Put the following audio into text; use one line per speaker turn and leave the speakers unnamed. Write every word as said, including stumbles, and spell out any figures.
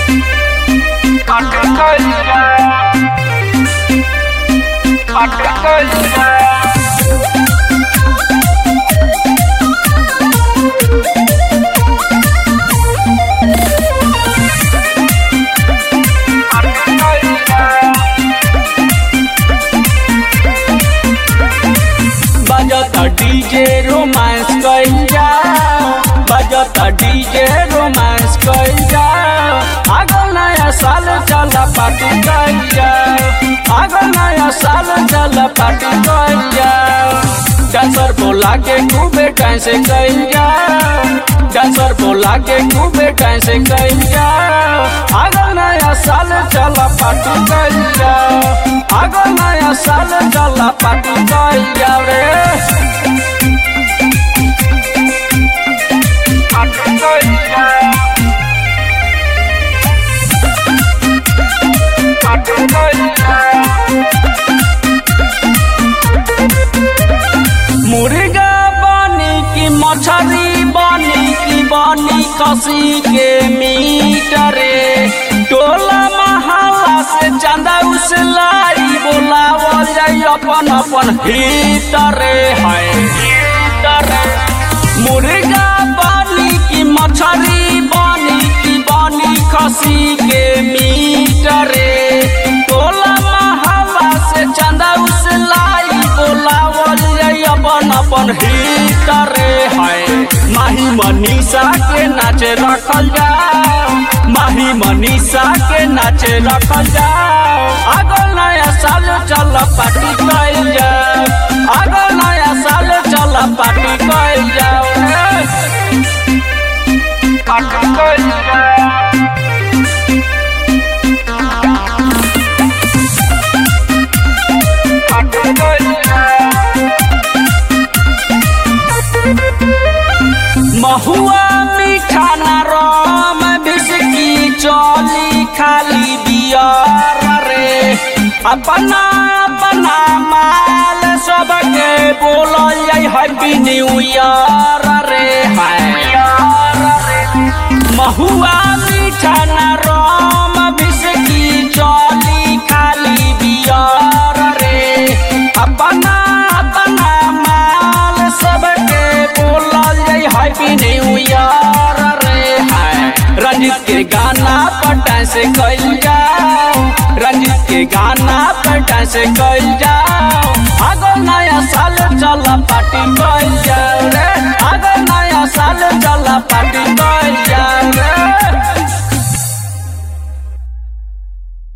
बजता DJ romance कइल जा, बजता डीजे रोमांस कइल जा। आगल नया साल चला पार्टी कइल जा, आगल नया साल चला पार्टी कइल जा। डांसर बोला के खूबे डांस कइल जा, डांसर बोला के खूबे डांस कइल जा। आगल नया साल चला पार्टी कइल जा, आगल नया साल चला पार्टी कइल जा रे। पार्टी कइल जा, पार्टी कइल जा। मुर्गा बनी की मछली बनी की बनी खसी के मीट रे। टोला महला से चंदा उसलाई बोलावल जाई अपन अपन हित रे है हित रे। मुर्गा बनी की मछली बनी की बनी खसी के मीट रे। टोला महला से चंदा उसलाई बोलावल जाई अपन अपन हित रे है। माही मनीषा के नाचे रखल जाओ, माही मनीषा के नाचे रखल जाओ। आगल नया साल चल पार्टी कइल जाओ, आगल नया साल चल पार्टी कइल जाओ पार्टी कइल जाओ। पार्टी कइल जाओ। महुआ मीठा न रम बिस्की चली खाली बियर रे। अपना अपना माल सबके बोलल जाई हैप्पी न्यू ईयर रे है। महुआ मीठा न रम बिस्की चली खाली बियर रे। अपना अपना माल सबके बोलल जाई हैप्पी न्यू ईयर रे है। रंजित के गाना पर डांस कइल जाओ, रंजित के गाना पर डांस कइल जाओ। आगल नया साल चला पार्टी कइल जाओ रे, आगल नया साल चला पार्टी कइल जाओ रे।